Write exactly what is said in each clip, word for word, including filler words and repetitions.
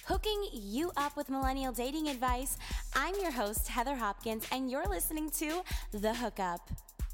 hooking you up with millennial dating advice. I'm your host, Heather Hopkins, and you're listening to The Hookup.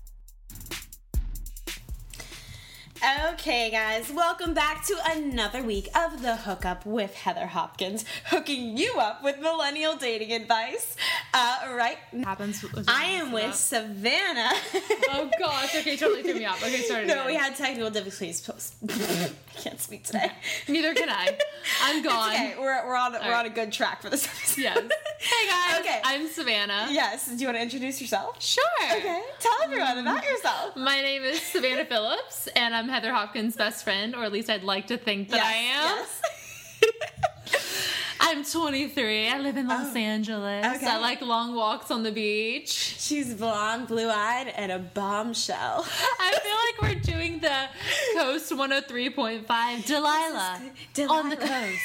Okay, guys, welcome back to another week of The Hookup with Heather Hopkins, hooking you up with millennial dating advice. Uh, right? Happens. I am with Savannah. Oh gosh. Okay, totally threw me off. Okay, sorry. No, we had technical difficulties. I can't speak today. Neither can I. I'm gone. It's okay. We're we're on we're right. on a good track for this episode. Yes. Hey guys. Okay. I'm Savannah. Yes. Do you want to introduce yourself? Sure. Okay. Tell everyone about yourself. My name is Savannah Phillips, and I'm Heather Hopkins' best friend, or at least I'd like to think that Yes, I am. Yes. I'm twenty-three. I live in Los Oh, Angeles. okay. I like long walks on the beach. She's blonde, blue-eyed, and a bombshell. I feel like we're doing the Coast one oh three point five Delilah, Delilah. on the coast.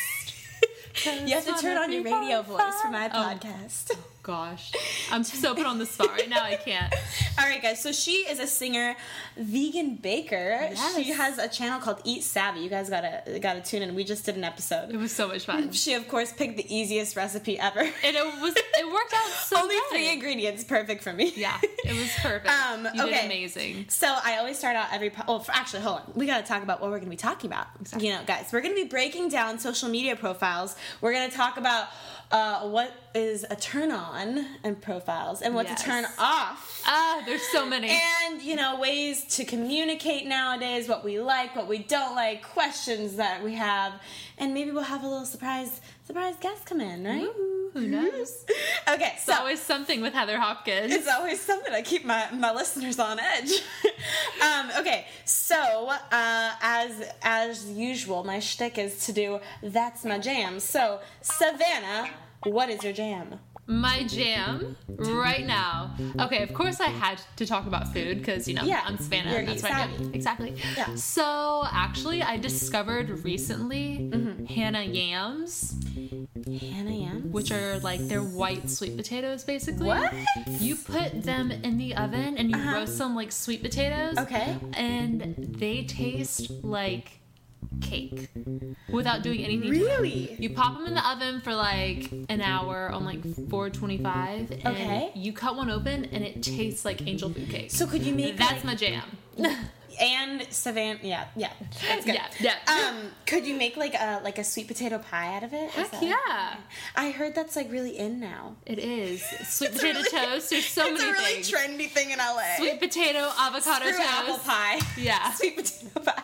You have to turn on your radio voice for my Oh. podcast. Gosh, I'm so put on the spot right now. I can't. All right, guys. So she is a singer, vegan baker. Yes. She has a channel called Eat Savvy. You guys gotta gotta tune in. We just did an episode. It was so much fun. She, of course, picked the easiest recipe ever. And it was. It worked out so Only good. three ingredients, perfect for me. Yeah, it was perfect. Um, you okay. did amazing. So I always start out every. Po- oh, for, actually, hold on. We got to talk about what we're going to be talking about. Exactly. You know, guys, we're going to be breaking down social media profiles. We're going to talk about uh, what is a turn on and profiles, and what Yes. to turn off. Ah, there's so many. And, you know, ways to communicate nowadays, what we like, what we don't like, questions that we have, and maybe we'll have a little surprise surprise guest come in, right? Ooh, who knows? Okay, so It's always something with Heather Hopkins. it's always something. I keep my, my listeners on edge. um, okay, so uh, as as usual, my shtick is to do That's My Jam. So, Savannah, what is your jam? My jam right now. Okay, of course I had to talk about food because, you know, Yeah, I'm Savannah. you're And that's Eat my jam. Savvy. Exactly. Yeah. So, actually, I discovered recently Mm-hmm. Hannah yams, Hannah Yams? which are like they're white sweet potatoes, basically. What? You put them in the oven and you Uh-huh. roast them like sweet potatoes. Okay. And they taste like cake without doing anything to them. Really? You pop them in the oven for like an hour on like four twenty-five, and Okay. you cut one open and it tastes like angel food cake. So could you make That's like, my jam. and Savannah? Yeah, yeah, that's good. Yeah, yeah. Um, could you make like a like a sweet potato pie out of it? Is Heck that- yeah. I heard that's like really in now. It is. Sweet It's potato really- toast. There's so it's many a really things. trendy thing in L A. Sweet potato avocado Screw toast. apple pie. Yeah. Sweet potato pie.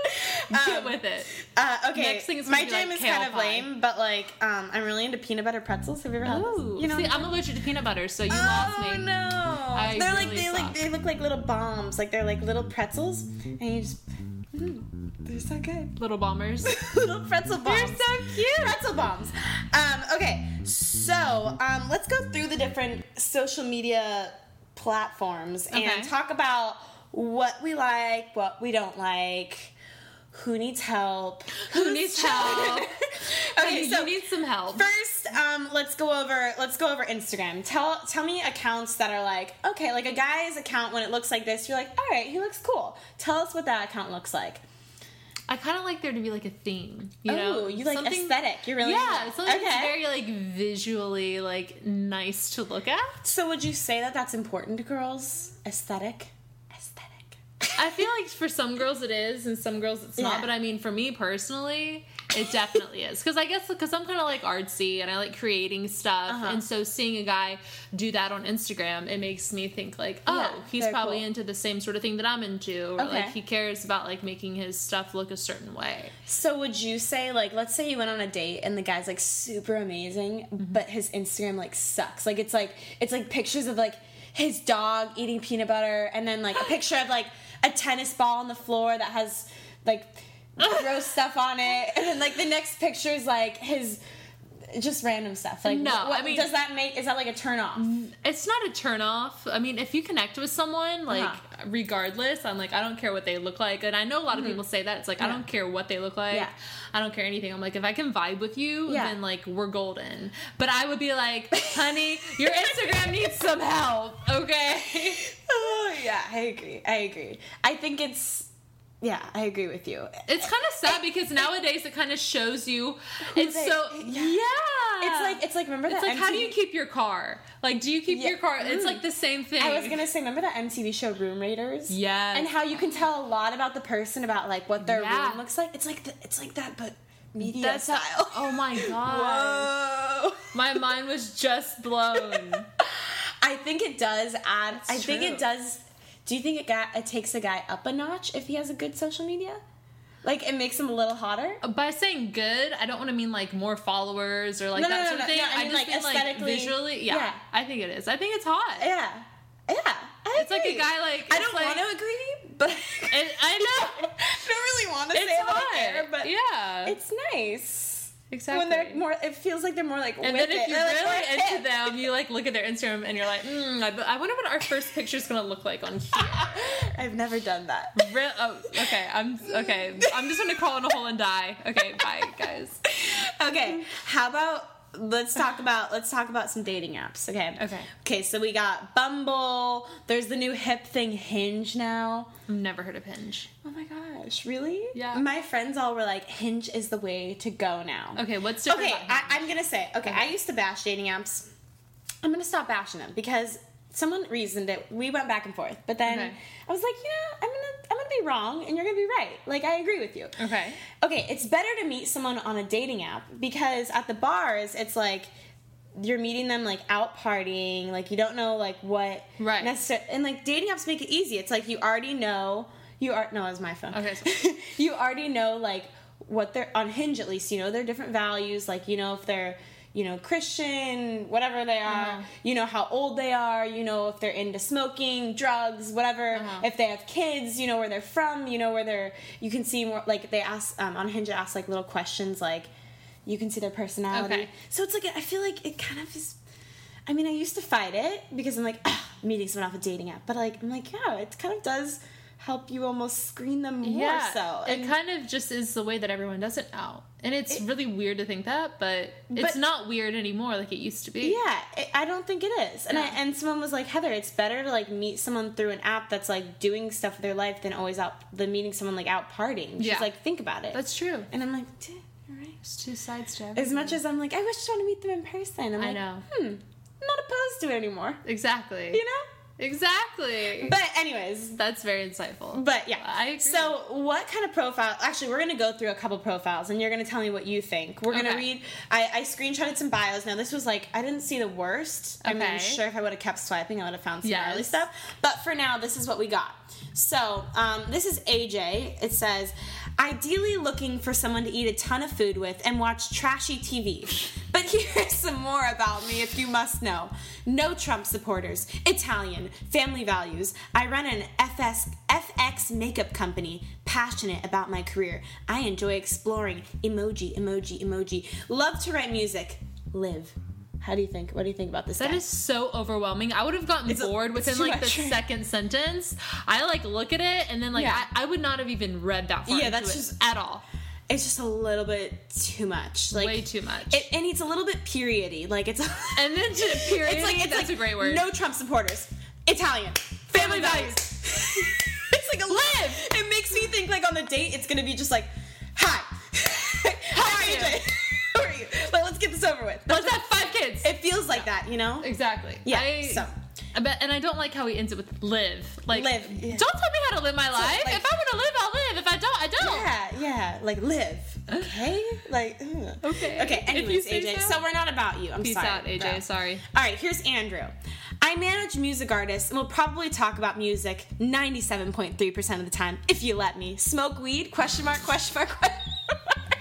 Get Um, with it. Uh, okay, Next thing is my gonna be, jam like, is kind kale of pie. lame, but like, um, I'm really into peanut butter pretzels. Have you ever had Ooh. those? You know, See, I'm allergic to peanut butter, so you oh lost me. no, I they're like really they like suck. they look like little bombs. Like they're like little pretzels, and you just, mm, they're so good. Little bombers. Little pretzel bombs. They're so cute. Pretzel bombs. Um, okay, so um, let's go through the different social media platforms Okay. and talk about what we like, what we don't like, who needs help, Who needs help? okay, Honey, so you need some help. first, um, let's go over let's go over Instagram. Tell tell me accounts that are like, okay, like a guy's account when it looks like this, you're like, all right, he looks cool. Tell us what that account looks like. I kind of like there to be like a theme, you know? Oh, you like Something- aesthetic. You're really Yeah, into something that. that's Okay. very like visually like nice to look at. So would you say that that's important to girls? Aesthetic? Aesthetic. I feel like for some girls it is, and some girls it's not. Yeah. But I mean, for me personally, it definitely is. Because I guess because I'm kind of like artsy and I like creating stuff, Uh-huh. and so seeing a guy do that on Instagram, it makes me think like, oh, Yeah, he's very probably cool. into the same sort of thing that I'm into, or Okay. like he cares about like making his stuff look a certain way. So would you say, like, let's say you went on a date and the guy's like super amazing, but his Instagram like sucks. Like it's like it's like pictures of like his dog eating peanut butter, and then like a picture of like a tennis ball on the floor that has like gross stuff on it, and then like the next picture is like his just random stuff. Like No, what, I mean- does that make is that like a turn off? It's not a turn off. I mean, if you connect with someone, like, Uh-huh. regardless, I'm like, I don't care what they look like. And I know a lot of people say that. It's like, I Yeah. don't care what they look like. Yeah. I don't care anything. I'm like, if I can vibe with you, Yeah. then, like, we're golden. But I would be like, honey, your Instagram needs some help, okay? Oh yeah, I agree. I agree. I think it's Yeah, I agree with you. It's kind of sad because nowadays it kind of shows you. It's they- so yeah. yeah. It's like it's like remember It's that like, how do M T V you keep your car? Like, do you keep Yeah. your car? It's Mm. like the same thing. I was gonna say, remember that M T V show Room Raiders? Yes. And how you can tell a lot about the person about like what their Yeah. room looks like. It's like the, it's like that, but media That's style. how- oh my god. Whoa. My mind was just blown. I think it does add. That's I think true. it does. Do you think it got it takes a guy up a notch if he has a good social media? Like it makes him a little hotter. By saying good, I don't want to mean like more followers or like No, that no, no, sort of no, thing. no, I I, mean, just like, mean like aesthetically- visually. Yeah, yeah. I think it is. I think it's hot. Yeah, yeah. I It's like a agree. guy like I it's don't like, want to agree, but It, I know. I don't really want to say It's that hot. I care, but yeah, it's nice. exactly. When they're more, it feels like they're more like. and with then if it. you're They're like, really "We're into hip." them, you like look at their Instagram and you're like, mm, I, I wonder what our first picture is gonna look like on here. I've never done that. Real, oh, okay, I'm okay. I'm just gonna crawl in a hole and die. Okay, bye, guys. Okay, how about let's talk about let's talk about some dating apps. Okay. Okay. Okay, so we got Bumble. There's the new hip thing, Hinge now. I've never heard of Hinge. Oh my gosh, really? Yeah. My friends all were like, Hinge is the way to go now. Okay, what's different? Okay, about I, Hinge? I'm gonna say, okay, I used to bash dating apps. I'm gonna stop bashing them because someone reasoned it. We went back and forth, but then Okay. I was like, you know, I'm gonna I'm gonna be wrong and you're gonna be right. Like I agree with you. Okay. Okay, it's better to meet someone on a dating app because at the bars, it's like you're meeting them like out partying, like you don't know like what Right. necessarily, and like dating apps make it easy. It's like you already know you are no, it was my phone. Okay, so- You already know like what they're on Hinge at least. You know their different values. Like you know if they're you know Christian, whatever they are. Uh-huh. You know how old they are. You know if they're into smoking, drugs, whatever. Uh-huh. If they have kids, you know where they're from. You know where they're. You can see more. Like they ask um, on Hinge, it asks like little questions like. You can see their personality. Okay. So it's like, I feel like it kind of is. I mean, I used to fight it because I'm like, ah, meeting someone off a dating app. But like, I'm like, yeah, it kind of does help you almost screen them more Yeah, so. it And- kind of just is the way that everyone does it now, and it's It- really weird to think that, but, But- it's not weird anymore like it used to be. Yeah, it, I don't think it is. And I, Yeah. and someone was like, Heather, it's better to like meet someone through an app that's like doing stuff with their life than always out than meeting someone like out partying. She's Yeah. like, think about it. That's true. and I'm like, "Duh, you're right. There's two sides to everything. As much as I'm like, I wish I want to meet them in person. I'm I like, know. hmm, I'm not opposed to it anymore. Exactly. You know? Exactly. But anyways, That's very insightful. but yeah. I agree. So what kind of profile? Actually, we're going to go through a couple profiles, and you're going to tell me what you think. We're going to Okay. read. I, I screenshotted some bios. Now this was like I didn't see the worst. I Okay. mean, sure, if I would have kept swiping, I would have found some Yes. gnarly stuff. But for now, this is what we got. So um, this is A J. It says, ideally looking for someone to eat a ton of food with and watch trashy T V. But here's some more about me if you must know. No Trump supporters, Italian, family values. I run an F S, F X makeup company, passionate about my career. I enjoy exploring. Emoji, emoji, emoji. Love to write music. Live. How do you think? What do you think about this That guy? is so overwhelming. I would have gotten It's a- bored it's within too like the much, right? second sentence. I like look at it and then like Yeah. I, I would not have even read that far Yeah, into that's it just- at all. It's just a little bit too much. Like Way too much. It, and it's a little bit periody. Like it's. and then to period. It's like it's that's like a great word. No Trump supporters. Italian. Family Family values. It's like a live. It makes me think like on the date it's gonna be just like, hi, hi you. A J, how are you? Like let's get this over with. Let's have five kids. It feels like that, you know? Exactly. Yeah. I, so I bet, and I don't like how he ends it with live. Like, Live, yeah. don't tell me how to live my life. like- if I want to live, I'll live. If I don't, I don't. yeah, yeah, like live. Okay, like ugh. Okay. Okay. If you Anyways, say A J. so. So we're not about you. I'm Peace sorry. out, A J. bro. Sorry. All right, here's Andrew. I manage music artists and will probably talk about music ninety-seven point three percent of the time, if you let me. Smoke weed? Question mark, question mark, question mark.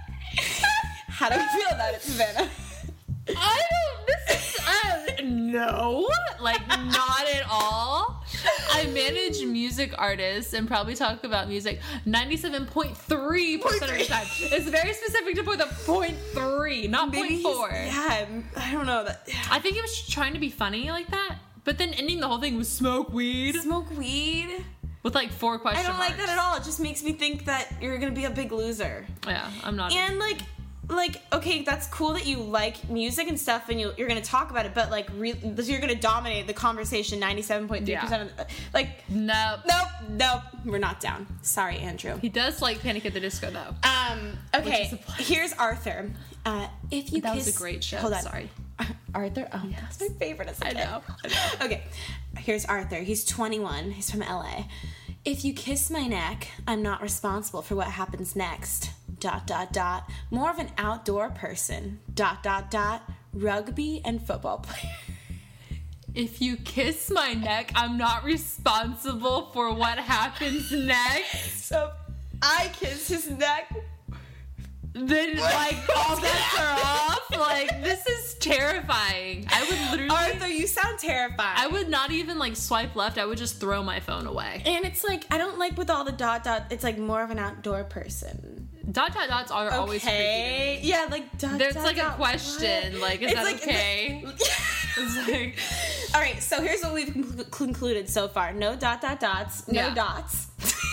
How do we feel about it, Savannah? I don't. This is uh, no, like not at all. I manage music artists and probably talk about music ninety-seven point three percent of the time. It's very specific to point the point three, not Maybe point four. he's- Yeah, I don't know. That. Yeah. I think he was trying to be funny like that, but then ending the whole thing with smoke weed Smoke weed? with like four question I don't marks. like that at all. It just makes me think that you're gonna be a big loser. Yeah, I'm not. And like, like, okay, that's cool that you like music and stuff and you, you're going to talk about it, but, like, re- you're going to dominate the conversation ninety-seven point three percent Yeah. of the, like, Nope. nope, nope, we're not down. Sorry, Andrew. He does like Panic at the Disco, though. Um, okay, Which is a plus. here's Arthur. Uh, if you That kiss... was a great show. Hold on. Sorry. Arthur? Oh, Yes. that's my favorite as a I kid. know. I know. Okay, here's Arthur. He's twenty-one. He's from L A. If you kiss my neck, I'm not responsible for what happens next. Dot, dot, dot. More of an outdoor person. Dot, dot, dot. Rugby and football player. If you kiss my neck, I'm not responsible for what happens next. So, I kiss his neck. Then, like, all bets are off. Like, this is terrifying. I would literally... Arthur, you sound terrified. I would not even, like, swipe left. I would just throw my phone away. And it's like, I don't like with all the dot, dot. It's like more of an outdoor person. Dot, dot, dots are always freaky to Okay. me. Yeah, like dot, There's, dot, like, a dot, question. what? Like, is It's that like- okay? It's like... All right, so here's what we've conclu- concluded so far. No dot, dot, dots. No Yeah. dots.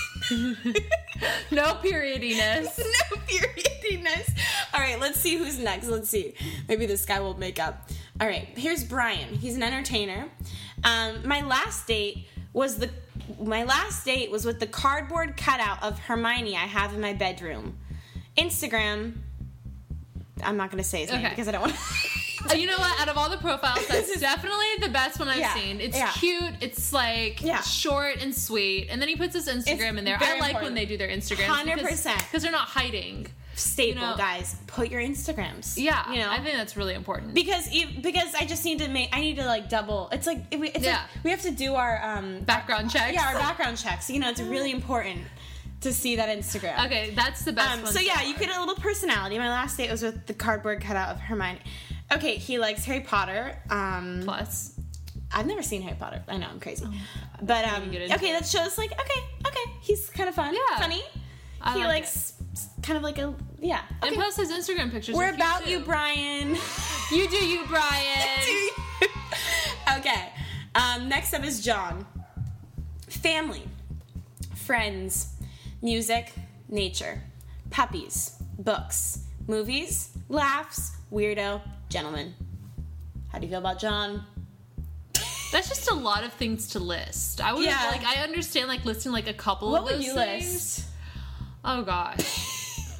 No periodiness. No periodiness. All right, let's see who's next. Let's see. Maybe this guy will make up. All right, here's Brian. He's an entertainer. Um, my last date was the my last date was with the cardboard cutout of Hermione I have in my bedroom. Instagram. I'm not going to say his name Okay. because I don't want. Uh, You know what? Out of all the profiles, that's is- definitely the best one I've Yeah, seen. It's yeah. cute. It's like Yeah. short and sweet. And then he puts his Instagram in there. I very like important. when they do their Instagram. one hundred percent. Because they're not hiding. Staple, You know- guys. Put your Instagrams. Yeah. you know. I think that's really important. Because e- because I just need to make I need to like double. It's like it- it's Yeah. like we have to do our um Background checks. yeah our background checks. You know, it's really important to see that Instagram. Okay, that's the best Um, one. so yeah, far. you get a little personality. My last date was with the cardboard cutout of Hermione. Okay, he likes Harry Potter. Um, Plus. I've never seen Harry Potter. I know I'm crazy, but um, get into okay, that shows like okay, okay, he's kind of fun, Yeah. funny. I he like likes kind of like a yeah. And Okay. plus his Instagram pictures We're are cute about too. you, Brian. You do you, Brian. Okay. Um, next up is John. Family, friends, music, nature, puppies, books, movies, laughs, weirdo, gentleman. How do you feel about John? That's just a lot of things to list. I would Yeah. like I understand like listing like a couple What of would those you things. list? Oh gosh.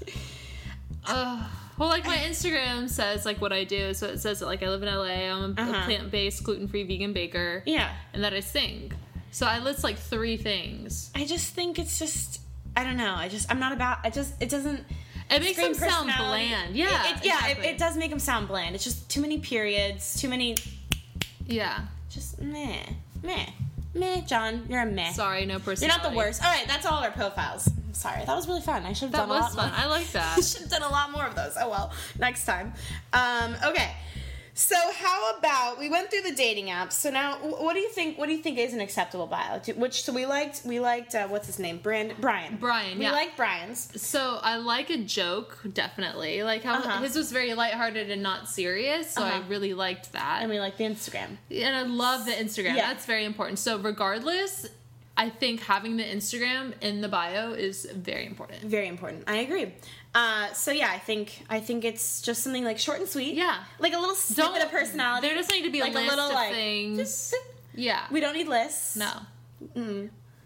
uh, well, like my Instagram says like what I do. So it says that like I live in L A. I'm a, Uh-huh. a plant-based, gluten-free, vegan baker, Yeah. and that I sing. So I list like three things. I just think it's just I don't know. I just I'm not about. I just it doesn't. It makes them scream sound personality. bland. Yeah, It, it- yeah. exactly. It, it does make them sound bland. It's just too many periods. Too many. Yeah. Just meh, meh, meh. John, you're a meh. Sorry, no You're personality. not the worst. All right, that's all our profiles. I'm sorry, that was really fun. I should have That done a lot was fun. more. I like that. I should have done a lot more of those. Oh well, next time. Um, okay. So how about we went through the dating apps? So now, wh- what do you think? What do you think is an acceptable bio? Do, which so we liked. We liked uh, what's his name? Brand Brian. Brian, We yeah. like Brian's. So I like a joke, definitely. Like how Uh-huh. his was very lighthearted and not serious, so Uh-huh. I really liked that. And we like the Instagram. And I love the Instagram. Yeah. That's very important. So regardless, I think having the Instagram in the bio is very important. Very important. I agree. Uh, so yeah, I think I think it's just something like short and sweet. Yeah. Like a little snippet Don't of personality. There doesn't need to be a Like a list little, of like, things. just- yeah. We don't need lists. No. Mm.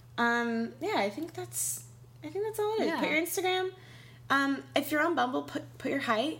Um, yeah, I think that's I think that's all it is. Yeah. Put your Instagram. Um, if you're on Bumble, put put your height.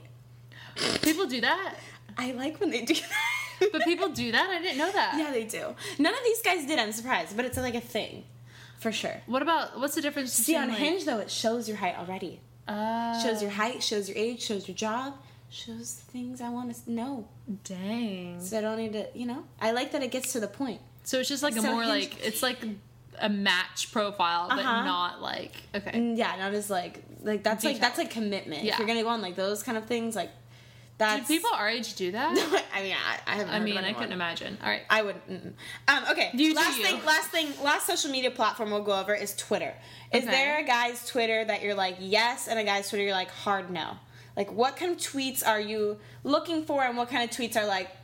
People do that. I like when they do that. But people do that? I didn't know that. Yeah, they do. None of these guys did. I'm surprised, but it's like a thing, for sure. What about what's the difference See, between on like, Hinge though, it shows your height already. Uh, Shows your height, shows your age, shows your job, shows things I want to know. Dang. So I don't need to, you know. I like that it gets to the point. So it's just like a So more Hinge- like it's like a match profile, but Uh-huh. not like okay. Mm, Yeah, not as like like that's like Detailed. that's like commitment. If Yeah. you're gonna go on like those kind of things, like that's Do people our age do that? I mean, I, I haven't. I heard mean, of I anyone. couldn't imagine. All right. I wouldn't. mm-mm. Um, okay. You do last you. thing. Last thing. Last social media platform we'll go over is Twitter. Is Okay. there a guy's Twitter that you're like yes, and a guy's Twitter you're like hard no? Like, what kind of tweets are you looking for, and what kind of tweets are like?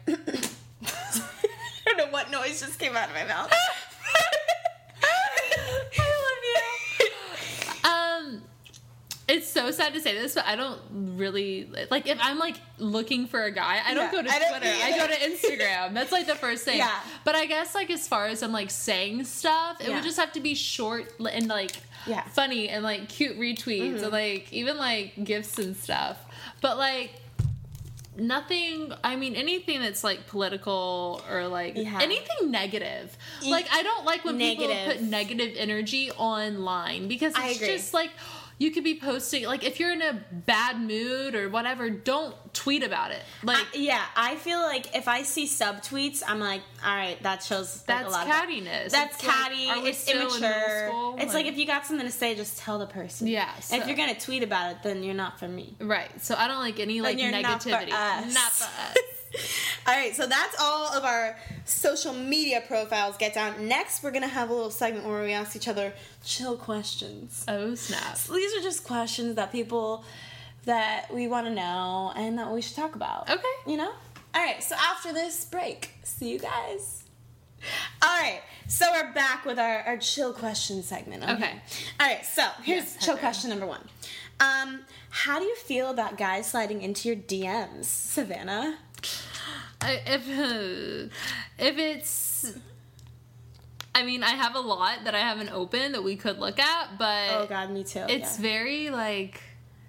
I don't know what noise just came out of my mouth. I love you. Um, It's so sad to say this, but I don't really like if I'm like looking for a guy, I don't Yeah, go to I don't Twitter. I go to Instagram. That's like the first thing. Yeah. But I guess like as far as I'm like saying stuff, it Yeah. would just have to be short and like Yeah. funny and like cute retweets Mm-hmm. and like even like gifts and stuff. But like nothing, I mean anything that's like political or like Yeah. anything negative. Like I don't like when people Negative. put negative energy online because I it's agree. just like you could be posting like if you're in a bad mood or whatever, don't tweet about it. Like I, yeah, I feel like if I see subtweets, I'm like, all right, that shows like, that's a lot cattiness. of that's It's like, catty. are we It's still in middle immature. school? It's like, if you got something to say, just tell the person. Yeah, And so- if you're gonna tweet about it, then you're not for me. right. So I don't like any like you're not for negativity. us. Not for us. All right, so that's all of our social media profiles. Get down. Next, we're gonna have a little segment where we ask each other chill questions. Oh snap. So these are just questions that people that we want to know and that we should talk about. Okay. You know? All right, so after this break, see you guys. All right, so we're back with our, our chill question segment. Okay. All right, so here's Yes, chill Heather. question number one. Um, how do you feel about guys sliding into your D Ms, Savannah? I, if if it's, I mean, I have a lot that I haven't opened that we could look at, but Oh God, me too. it's yeah. very like.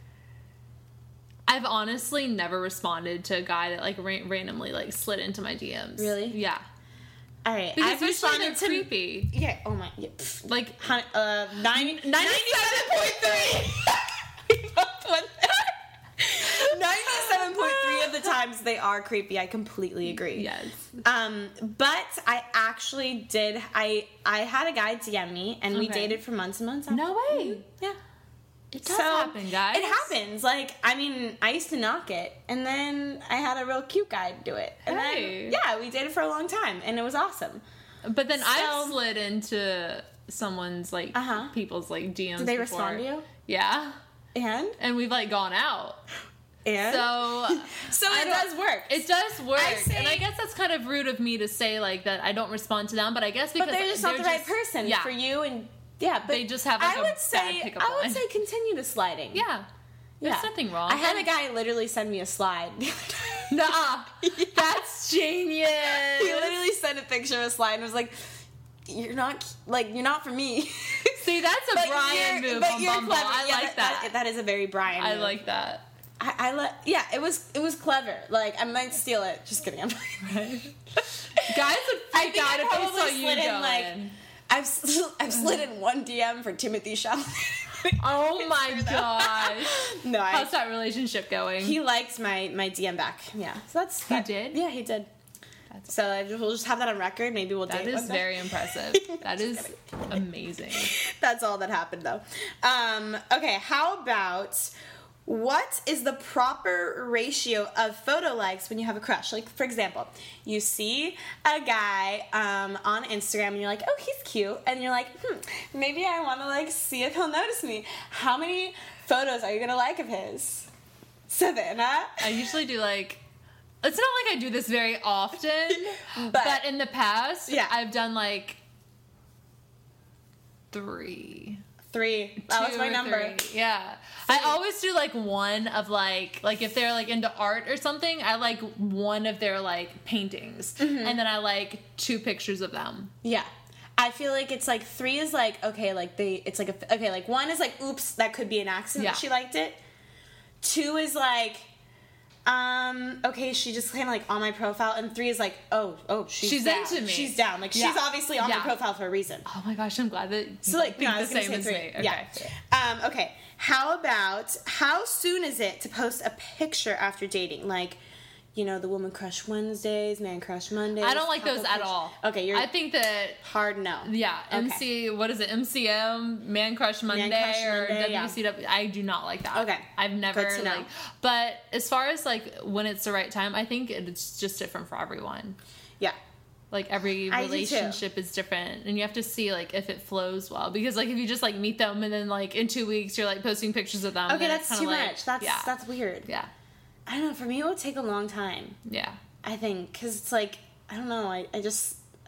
I've honestly never responded to a guy that like ra- randomly like slid into my D Ms. Really? Yeah. All right. Because I've usually responded they're to creepy. Yeah. Oh my. Yeah. pff, Like hun- uh, ninety, ninety-seven ninety-seven point three. We both went there. ninety-seven point three of the times they are creepy. I completely agree. yes. Um, but I actually did. I I had a guy D M me, and we Okay. dated for months and months. After. No way. Yeah. It does So, happen, guys. It happens. Like, I mean, I used to knock it, and then I had a real cute guy do it. And Hey. then, yeah, we dated for a long time, and it was awesome. But then I've So- slid into someone's like Uh-huh. people's like D Ms. Did they before. respond to you? Yeah. And? And we've like gone out. And? So So I it don't- does work. It does work. I say- and I guess that's kind of rude of me to say like that I don't respond to them, but I guess because But they're just not the right person yeah. for you, and yeah, but They just have, like, I a would bad say pickup I would line. say continue the sliding. Yeah. There's Yeah. nothing wrong. I had a And- guy literally send me a slide. the other day. Nuh-uh. Yeah. That's genius. He literally sent a picture of a slide and was like, "You're not like you're not for me." See, that's a But Brian you're- move but on you're Bumble. clever. I Yeah, like that. That is a very Brian. I move. like that. I, I let. Yeah, it was it was clever. Like I might steal it. Just kidding. I'm Right. Guys would I freak think out I if they probably saw you slid in, going. like, I've sl- I've slid in one D M for Timothy Chalamet. Oh my gosh. No, I, How's that relationship going? he liked my my D M back. Yeah, so that's He that- did? Yeah, he did. That's- So I just, we'll just have that on record. Maybe we'll that date is one day. very impressive. That Just is kidding. amazing. That's all that happened, though. Um, okay, how about what is the proper ratio of photo likes when you have a crush? Like, for example, you see a guy um, on Instagram and you're like, oh, he's cute. And you're like, hmm, maybe I want to, like, see if he'll notice me. How many photos are you going to like of his? Savannah? I usually do like it's not like I do this very often, But- but, in the past, Yeah. I've done like three. Three. That was Two my or number. three. Yeah. I always do like one of like like if they're like into art or something, I like one of their like paintings. Mm-hmm. And then I like two pictures of them. Yeah. I feel like it's like three is like, okay, like they, it's like, a, okay, like one is like, oops, that could be an accident Yeah. that she liked it. Two is like, um, okay, she just kind of like on my profile. And three is like, oh, oh, she's, She's down. into me. She's down. Like she's Yeah. obviously on Yeah. my profile for a reason. Oh my gosh, I'm glad that So you like, think no, I the was gonna same say as three. me. Okay. Yeah. Um, okay. How about, how soon is it to post a picture after dating? Like, you know, the Woman Crush Wednesdays, Man Crush Mondays. I don't like couple those at pictures. all. Okay, you're I think that hard no. yeah, Okay. M C what is it? M C M, Man Crush Monday Crush or Monday, yeah. W C W. I do not like that. Okay. I've never Good to know. like but as far as like when it's the right time, I think it's just different for everyone. Yeah. Like every I do too. relationship is different and you have to see like if it flows well because like if you just like meet them and then like in two weeks you're like posting pictures of them. Okay, then that's it's too kinda like, much. That's yeah. that's weird. yeah. I don't know. For me, it would take a long time. Yeah. I think because it's like I don't know. I, I just I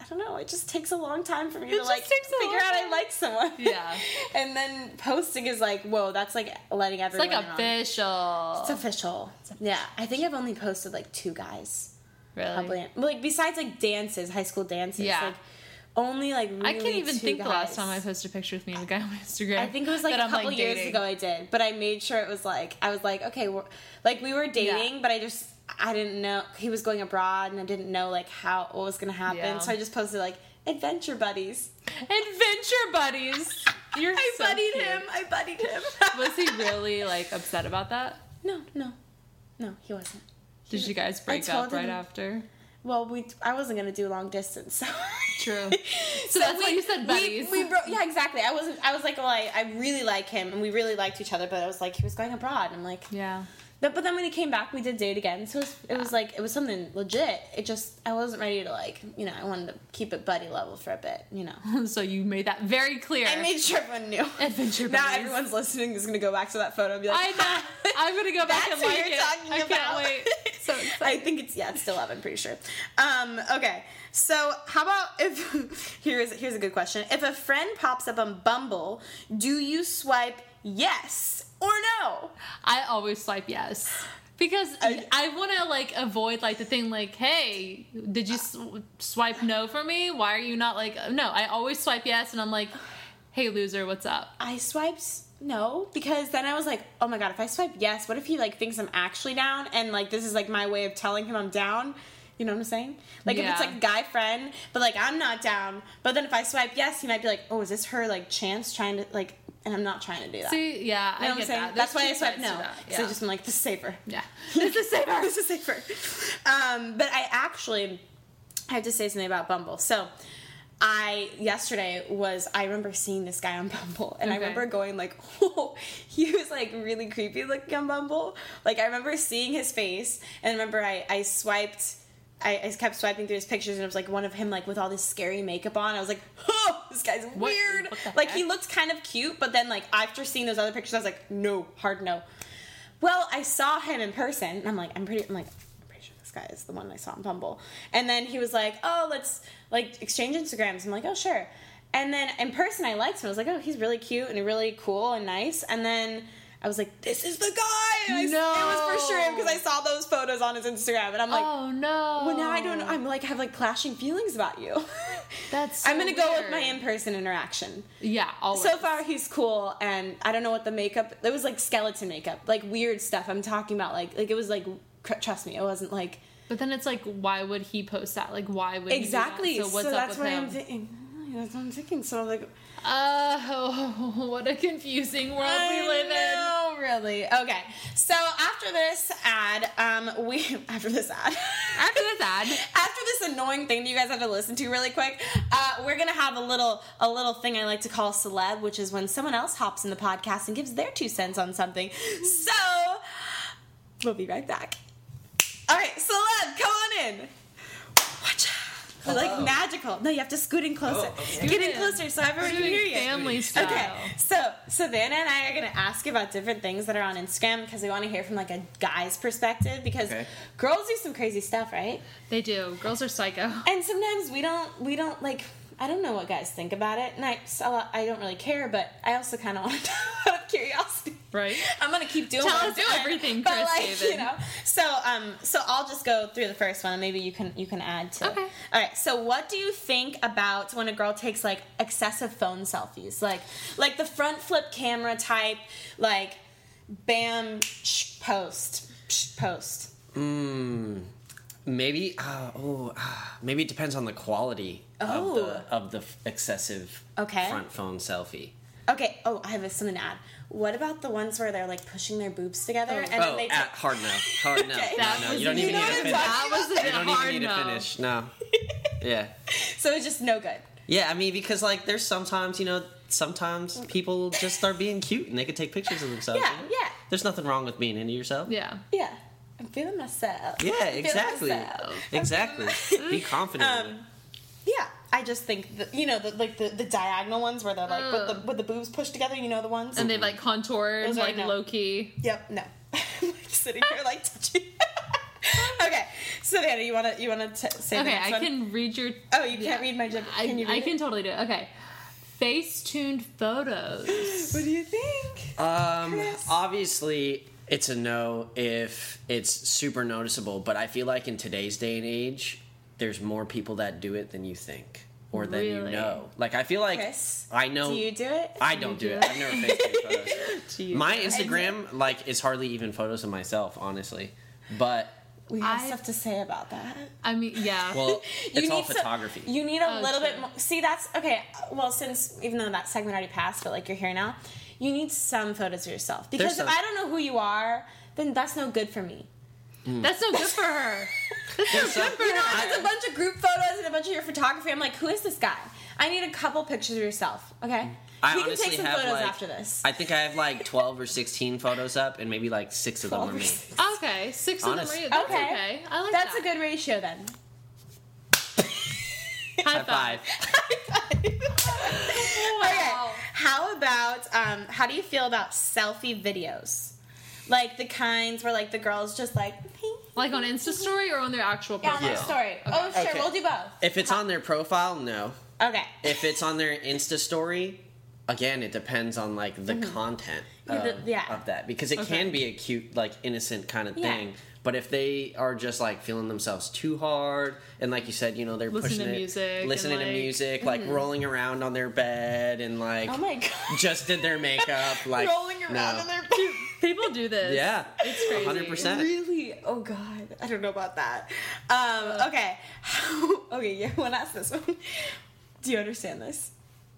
don't know. It just takes a long time for me It to just like takes a figure long out I time. like someone. Yeah. And then posting is like, whoa, that's like letting It's everyone like in on- official. It's official. Yeah, I think I've only posted like two guys. Really? Probably. Well, like besides like dances, high school dances. Yeah. Like only like really I can't even two think guys. the last time I posted a picture with me and a guy on my Instagram. I think it was like that a I'm, couple like, years dating. ago I did, but I made sure it was like I was like, okay, we're, like we were dating, Yeah. but I just I didn't know he was going abroad, and I didn't know like how what was gonna happen, Yeah. so I just posted like adventure buddies. Adventure buddies. You're I so buddied cute. him. I buddied him. Was he really like upset about that? No, no, no, he wasn't. Did you guys break told up right him- after? Well, we I wasn't gonna do long distance, so True. So that's why you said we- buddies. We, broke. Yeah, exactly. I wasn't. I was like, well, I, I really like him, and we really liked each other. But I was like, he was going abroad. I'm like, Yeah. but but then when he came back, we did date again. So it was, it was like it was something legit. It just I wasn't ready to like you know I wanted to keep it buddy level for a bit. You know. So you made that very clear. I made sure everyone knew. Adventure Now buddies. everyone's listening is gonna go back to that photo and be like, I know. I'm gonna go back That's and who like you're it. talking I about. can't wait. So I excited. think it's yeah, it's still up. I'm pretty sure. Um, okay, so how about if here's here's a good question. If a friend pops up on Bumble, do you swipe yes or no? I always swipe yes. Because I- I, want to like avoid like the thing like, hey, did you s- swipe no for me? Why are you not like no? I always swipe yes, and I'm like, hey loser, what's up? I swiped no because then I was like, oh my god, if I swipe yes, what if he like thinks I'm actually down and like this is like my way of telling him I'm down? You know what I'm saying? Like if it's Yeah. like a guy friend, but like I'm not down. But then if I swipe yes, he might be like, oh, is this her like chance trying to like? And I'm not trying to do that. See, yeah, You know I what I'm get saying? that. That's There's why I two swipe sides to no. that, Because I Yeah. just am like, this is safer. yeah. This is safer. This is safer. Um, but I actually I have to say something about Bumble. So I yesterday was I remember seeing this guy on Bumble and I Okay. remember going like, oh, he was like really creepy looking on Bumble. Like I remember seeing his face and I remember I, I swiped I, I kept swiping through his pictures and it was like one of him like with all this scary makeup on. I was like, oh, this guy's weird. what the Like he heck? looked kind of cute, but then like after seeing those other pictures, I was like, no, hard no. Well, I saw him in person and I'm like, I'm pretty I'm like, I'm pretty sure this guy is the one I saw on Bumble. And then he was like, oh, let's like exchange Instagrams. I'm like, oh sure. And then in person I liked him. I was like, oh, he's really cute and really cool and nice. And then I was like, this is the guy. And I, No. It was for sure him because I saw those photos on his Instagram. And I'm like, Oh no. well, now I don't. I'm like have like clashing feelings about you. That's so I'm gonna go with weird. my in-person interaction. Yeah, always. So far, he's cool, and I don't know what the makeup. It was like skeleton makeup, like weird stuff. I'm talking about like like it was like cr- trust me, it wasn't like But then it's like, why would he post that? Like, why would exactly. he do that? So what's up that's with why him? I'm thinking. That's what I'm thinking. So I'm like, Oh, what a confusing world we live in. I know, really. Okay, so after this ad, um, we after this ad. After this ad, After this annoying thing that you guys have to listen to really quick, uh, we're gonna have a little a little thing I like to call celeb, which is when someone else hops in the podcast and gives their two cents on something. So we'll be right back. All right, celeb, come on in. Watch out. Like Hello. magical. No, you have to scoot in closer. Oh, okay. Get in closer so everyone can hear you. family style. Okay, so Savannah and I are gonna ask you about different things that are on Instagram because we want to hear from like a guy's perspective because Okay. girls do some crazy stuff, right? They do. Girls are psycho. And sometimes we don't, we don't like. I don't know what guys think about it, and I, so I don't really care. But I also kind of want to know out of curiosity. Right. I'm gonna keep doing Tell what I'm us doing. everything, but Chris like, David. You know. So um, so I'll just go through the first one, and maybe you can you can add to. Okay. It. All right. So what do you think about when a girl takes like excessive phone selfies, like like the front flip camera type, like bam, sh- post, sh- post. Mm, maybe. Uh, oh, uh, maybe it depends on the quality Oh. of the of the f- excessive Okay. front phone selfie. Okay. Oh, I have something to add. What about the ones where they're like pushing their boobs together Oh. and then oh, they uh, take hard no, hard no. Okay. No, That no, was- you don't you even know need what to I'm finish. talking That was a You bit don't hard even need no. to finish. No. Yeah. So it's just no good. Yeah, I mean, because like there's sometimes, you know, sometimes people just start being cute and they could take pictures of themselves. Yeah, you know? yeah, There's nothing wrong with being into yourself. Yeah. yeah. I'm feeling myself. Yeah, I'm feeling exactly. myself. Exactly. Be confident. in it. Um, yeah. I just think that, you know, the, like the, the diagonal ones where they're like with the with the boobs pushed together. You know the ones. And they've like contoured, Those are like no. low key. Yep. No. I'm like sitting here like touching. Okay, so Savannah, you wanna you wanna t- say the Okay, next I one? can read your. Oh, you can't yeah. read my joke. I, Can you read I it? can totally do it. Okay. Face-tuned photos. What do you think? Um, Chris? obviously, it's a no if it's super noticeable, but I feel like in today's day and age, there's more people that do it than you think or than you Really? know. Like, I feel like Chris, I know. do you do it? I don't do do it. it? I've never face photos. Do you My do it? Instagram, like, is hardly even photos of myself, honestly. But, We have I- stuff to say about that. I mean, yeah. well, it's all need some- photography. You need a Oh, little true. bit more. See, that's okay. Well, since even though that segment already passed, but like you're here now, you need some photos of yourself because There's if some- I don't know who you are, then that's no good for me. That's no good for her. There's some- You know, I- it's a bunch of group photos and a bunch of your photography. I'm like, who is this guy? I need a couple pictures of yourself. Okay, I we can honestly take some have photos like, after this. I think I have like twelve or sixteen photos up, and maybe like six of them are twelve or me. six. Okay, six of them Honest. are you. That's okay. Okay. I like That's that. a good ratio then. High High five. five. Okay. Wow. How about um? How do you feel about selfie videos? Like the kinds where like the girls just like Like on Insta story or on their actual yeah, profile? on their story. Oh sure, Okay. we'll do both. If it's on their profile, no. Okay. If it's on their Insta story, again, it depends on like the content Mm-hmm. Yeah, of, the- yeah. of that because it Okay. can be a cute, like innocent kind of Yeah. thing. But if they are just like feeling themselves too hard, and like you said, you know, they're Listening pushing to it, music and, listening to like- music, like rolling around on their bed, and like Oh my god. just did their makeup, like rolling around no. in their People do this. Yeah, It's crazy. hundred percent. Really? Oh god. I don't know about that. Um, okay. Okay, yeah, I want to ask this one. Do you understand this?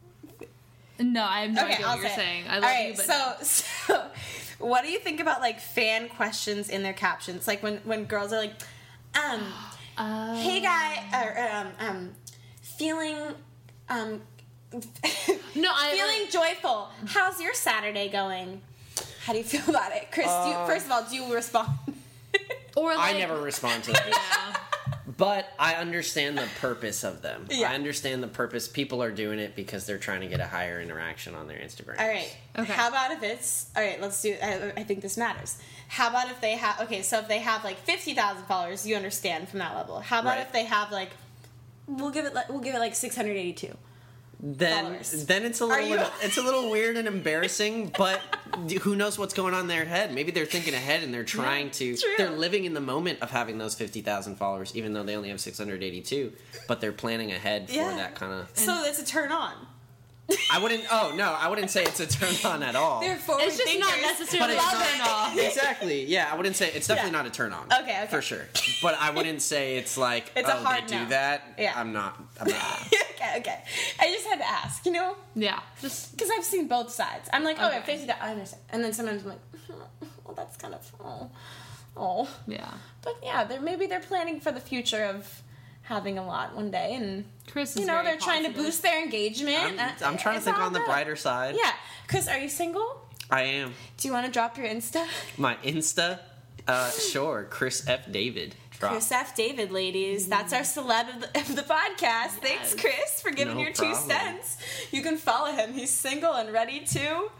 No, I have no Okay, idea I'll what you're say it. saying. I All love right, you, but so so what do you think about like fan questions in their captions? Like when when girls are like, um, no. hey guy, or um, um, feeling, um, No, I feeling like, joyful. How's your Saturday going? How do you feel about it, Chris? do you, Uh, first of all, do you respond? or like I never respond to that. Yeah. But I understand the purpose of them. Yeah. I understand the purpose. People are doing it because they're trying to get a higher interaction on their Instagram. All right. Okay. How about if it's all right? Let's do. I, I think this matters. How about if they have? Okay, so if they have like fifty thousand followers, you understand from that level. How about Right. if they have like, we'll give it. like We'll give it like six hundred eighty-two. Then, Followers. then it's a Are little, you- it's a little weird and embarrassing. But who knows what's going on in their head? Maybe they're thinking ahead and they're trying to. true. They're living in the moment of having those fifty thousand followers, even though they only have six hundred eighty-two. But they're planning ahead for Yeah. that kind of. So that's a turn on. I wouldn't. Oh no, I wouldn't say it's a turn on at all. They're forward It's just not thinkers. necessarily But it's a not- turn off. Exactly. Yeah, I wouldn't say it's definitely Yeah. not a turn on. Okay, okay. for sure. But I wouldn't say it's like It's a oh hard they do no. that. Yeah. I'm not. I'm not. okay, okay. I just had to ask, you know, Yeah. Just because I've seen both sides. I'm like, oh, yeah, Okay. fifty. I understand. And then sometimes I'm like, well, that's kind of oh, oh. yeah. But yeah, they're maybe they're planning for the future of having a lot one day, and Chris is you know very they're trying to positive. boost their engagement. I'm, Uh, I'm trying to it's think all on the good. brighter side. Yeah, Chris, are you single? I am. Do you want to drop your Insta? My Insta, uh, sure. Chris F. David. Drop. Chris F. David, ladies. That's our celeb of the, of the podcast. Thanks, Yes. Chris, for giving No your two problem. cents. You can follow him. He's single and ready to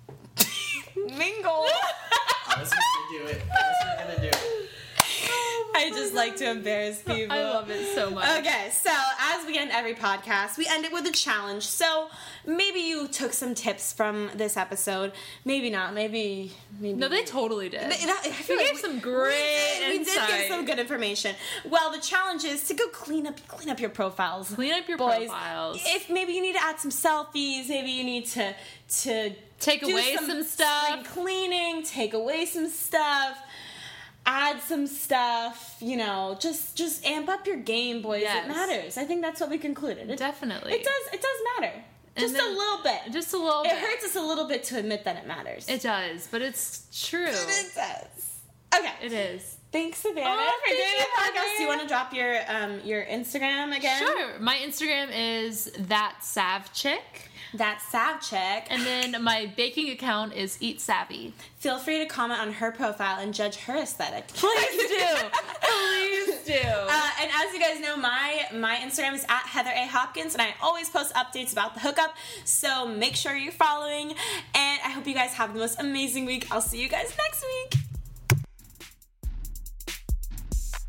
mingle. I was gonna do it. I was gonna do it. I just like to embarrass people. I love it so much. Okay, so as we end every podcast, we end it with a challenge. So maybe you took some tips from this episode. Maybe not. Maybe. maybe No, they totally did. They- that- I feel We like gave some great we did, we did insight. give some good information. Well, the challenge is to go clean up clean up your profiles. Clean up your boys. profiles. If maybe you need to add some selfies, maybe you need to to Take do away some stuff. spring cleaning, take away some stuff. Add some stuff, you know, just just amp up your game, boys. Yes. It matters. I think that's what we concluded. It, Definitely. it does. It does matter. And Just a then- little bit. Just a little It bit. hurts us a little bit to admit that it matters. It does, but it's true. It does. Okay. It is. Thanks, Savannah, Oh, for thank doing you, the podcast. Heather. Do you want to drop your um your Instagram again? Sure. My Instagram is that savchick, That's Savchick. and then my baking account is Eat Savvy. Feel free to comment on her profile and judge her aesthetic. Please do. Please do. Uh, and as you guys know, my my Instagram is at Heather A. Hopkins, and I always post updates about the hookup. So make sure you're following. And I hope you guys have the most amazing week. I'll see you guys next week.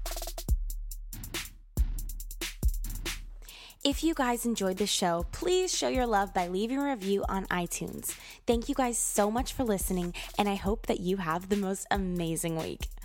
If you guys enjoyed the show, please show your love by leaving a review on iTunes. Thank you guys so much for listening, and I hope that you have the most amazing week.